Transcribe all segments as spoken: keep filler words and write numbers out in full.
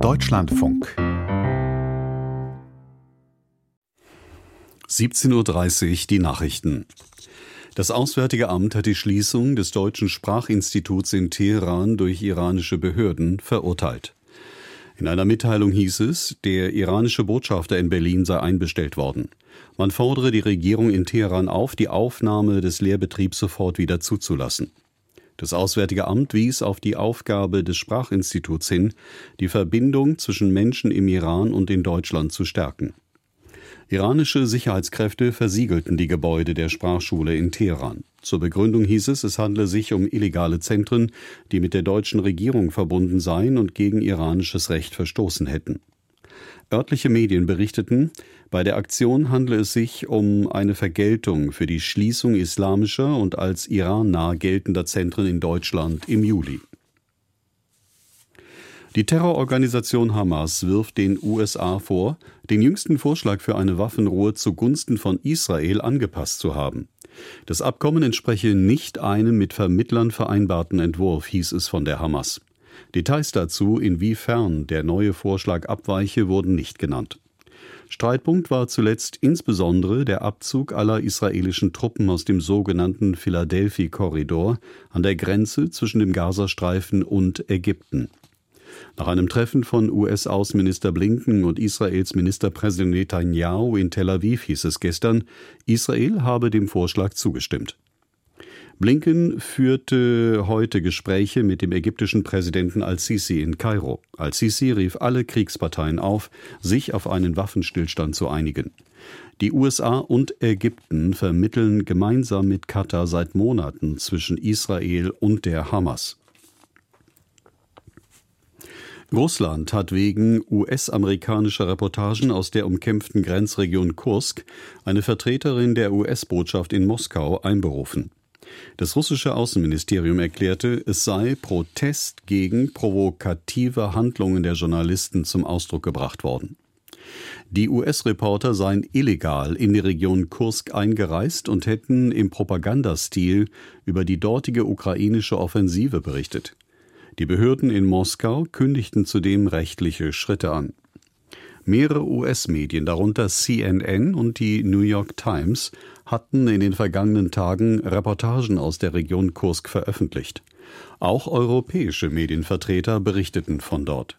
Deutschlandfunk. siebzehn Uhr dreißig, die Nachrichten. Das Auswärtige Amt hat die Schließung des Deutschen Sprachinstituts in Teheran durch iranische Behörden verurteilt. In einer Mitteilung hieß es, der iranische Botschafter in Berlin sei einbestellt worden. Man fordere die Regierung in Teheran auf, die Aufnahme des Lehrbetriebs sofort wieder zuzulassen. Das Auswärtige Amt wies auf die Aufgabe des Sprachinstituts hin, die Verbindung zwischen Menschen im Iran und in Deutschland zu stärken. Iranische Sicherheitskräfte versiegelten die Gebäude der Sprachschule in Teheran. Zur Begründung hieß es, es handle sich um illegale Zentren, die mit der deutschen Regierung verbunden seien und gegen iranisches Recht verstoßen hätten. Örtliche Medien berichteten, bei der Aktion handle es sich um eine Vergeltung für die Schließung islamischer und als irannah geltender Zentren in Deutschland im Juli. Die Terrororganisation Hamas wirft den U S A vor, den jüngsten Vorschlag für eine Waffenruhe zugunsten von Israel angepasst zu haben. Das Abkommen entspreche nicht einem mit Vermittlern vereinbarten Entwurf, hieß es von der Hamas. Details dazu, inwiefern der neue Vorschlag abweiche, wurden nicht genannt. Streitpunkt war zuletzt insbesondere der Abzug aller israelischen Truppen aus dem sogenannten Philadelphia-Korridor an der Grenze zwischen dem Gazastreifen und Ägypten. Nach einem Treffen von U S-Außenminister Blinken und Israels Ministerpräsident Netanyahu in Tel Aviv hieß es gestern, Israel habe dem Vorschlag zugestimmt. Blinken führte heute Gespräche mit dem ägyptischen Präsidenten al-Sisi in Kairo. Al-Sisi rief alle Kriegsparteien auf, sich auf einen Waffenstillstand zu einigen. Die U S A und Ägypten vermitteln gemeinsam mit Katar seit Monaten zwischen Israel und der Hamas. Russland hat wegen U S-amerikanischer Reportagen aus der umkämpften Grenzregion Kursk eine Vertreterin der U S-Botschaft in Moskau einberufen. Das russische Außenministerium erklärte, es sei Protest gegen provokative Handlungen der Journalisten zum Ausdruck gebracht worden. Die U S-Reporter seien illegal in die Region Kursk eingereist und hätten im Propagandastil über die dortige ukrainische Offensive berichtet. Die Behörden in Moskau kündigten zudem rechtliche Schritte an. Mehrere U S-Medien, darunter C N N und die New York Times, hatten in den vergangenen Tagen Reportagen aus der Region Kursk veröffentlicht. Auch europäische Medienvertreter berichteten von dort.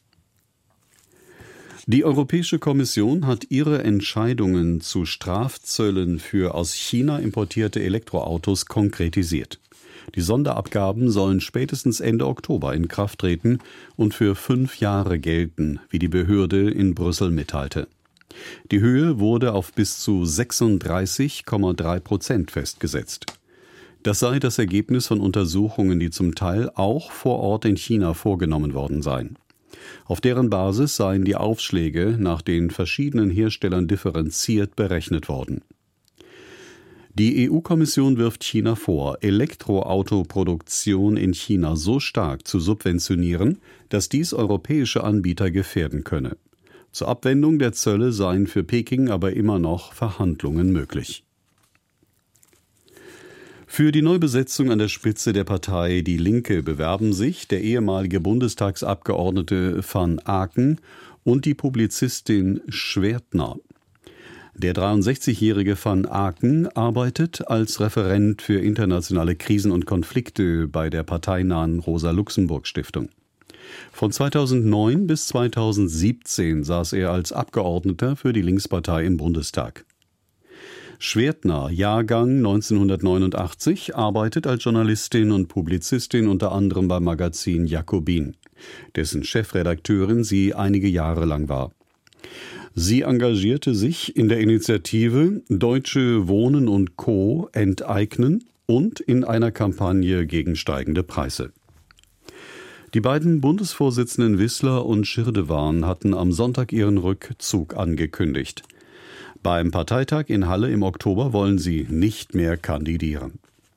Die Europäische Kommission hat ihre Entscheidungen zu Strafzöllen für aus China importierte Elektroautos konkretisiert. Die Sonderabgaben sollen spätestens Ende Oktober in Kraft treten und für fünf Jahre gelten, wie die Behörde in Brüssel mitteilte. Die Höhe wurde auf bis zu sechsunddreißig Komma drei Prozent festgesetzt. Das sei das Ergebnis von Untersuchungen, die zum Teil auch vor Ort in China vorgenommen worden seien. Auf deren Basis seien die Aufschläge nach den verschiedenen Herstellern differenziert berechnet worden. Die E U-Kommission wirft China vor, Elektroautoproduktion in China so stark zu subventionieren, dass dies europäische Anbieter gefährden könne. Zur Abwendung der Zölle seien für Peking aber immer noch Verhandlungen möglich. Für die Neubesetzung an der Spitze der Partei Die Linke bewerben sich der ehemalige Bundestagsabgeordnete van Aken und die Publizistin Schwertner. Der dreiundsechzigjährige van Aken arbeitet als Referent für internationale Krisen und Konflikte bei der parteinahen Rosa-Luxemburg-Stiftung. Von zweitausendneun bis zweitausendsiebzehn saß er als Abgeordneter für die Linkspartei im Bundestag. Schwertner, Jahrgang neunzehnhundertneunundachtzig, arbeitet als Journalistin und Publizistin unter anderem beim Magazin Jacobin, dessen Chefredakteurin sie einige Jahre lang war. Sie engagierte sich in der Initiative Deutsche Wohnen und Co. enteignen und in einer Kampagne gegen steigende Preise. Die beiden Bundesvorsitzenden Wissler und Schirdewan hatten am Sonntag ihren Rückzug angekündigt. Beim Parteitag in Halle im Oktober wollen sie nicht mehr kandidieren.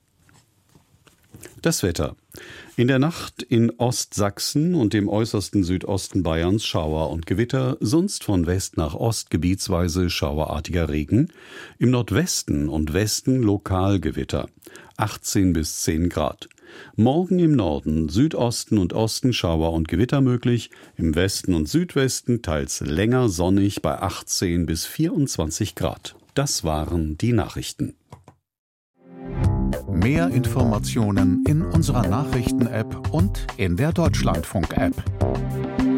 Das Wetter. In der Nacht in Ostsachsen und dem äußersten Südosten Bayerns Schauer und Gewitter, sonst von West nach Ost gebietsweise schauerartiger Regen, im Nordwesten und Westen Lokalgewitter, achtzehn bis zehn Grad. Morgen im Norden, Südosten und Osten Schauer und Gewitter möglich, im Westen und Südwesten teils länger sonnig bei achtzehn bis vierundzwanzig Grad. Das waren die Nachrichten. Mehr Informationen in unserer Nachrichten-App und in der Deutschlandfunk-App.